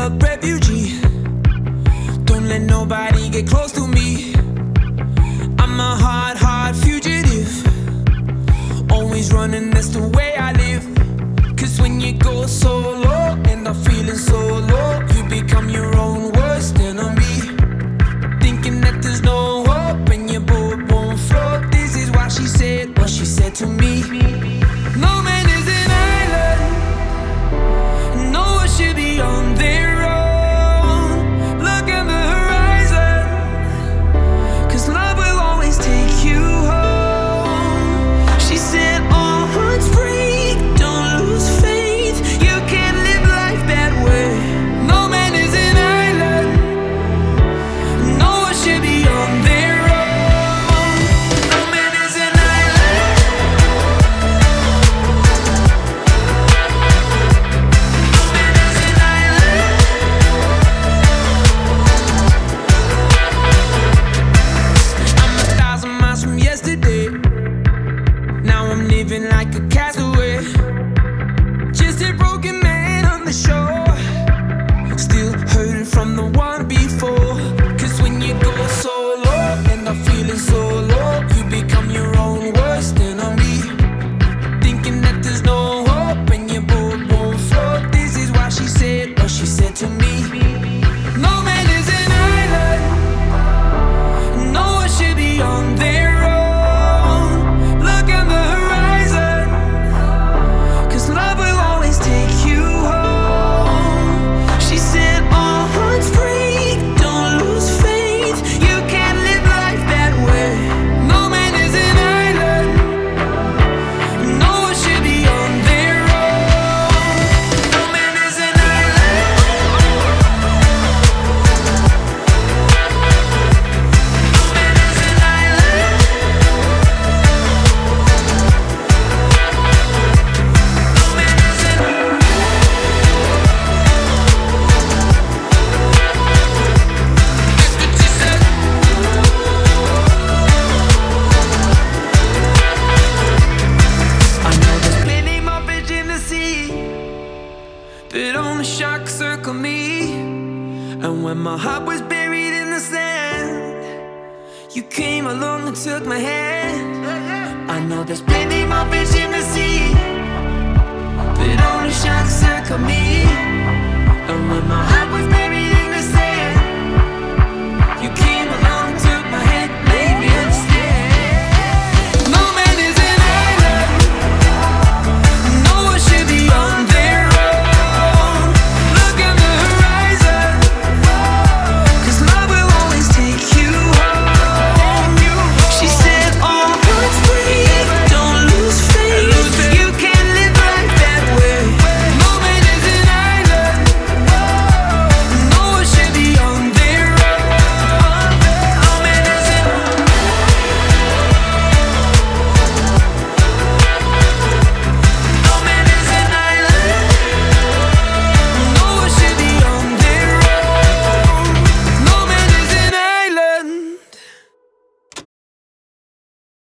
a refugee. Don't let nobody get close to me. I'm a hard fugitive. Always running, that's the way I live. Cause when you go solo and I'm feeling so low, you become your own worst enemy. Thinking that there's no hope and your boat won't float. This is why she said what she said to me. No man is an island. No one should be on their own. Look at the horizon, cause love will always take you home. She said all hearts break, don't lose faith. You can't live life that way. No man is an island. No one should be on their own. No man is an island. No man is an island. I'm 1,000 miles from yesterday. Now I'm living like a castaway. Just a broken man on the shore, still hurting from the one before. Cause when you go solo and I'm feeling so low, you become your own worst enemy. Thinking that there's no hope and your boat won't float. This is why she said what she said to me. No man is an island. No one should be on their own. Look at the horizon, cause love will always take you home. She said all hearts break, don't lose faith. You can't live life that way. No man is an island. No one should be on their own. No man is an island. No man is an island. No man is an island. That's what she said. I know there's plenty more fish in the sea, but only sharks circle me. And when my heart was buried in the sand, you came along and took my hand. I know there's plenty more fish in the sea, but only sharks circle me. And when my heart was buried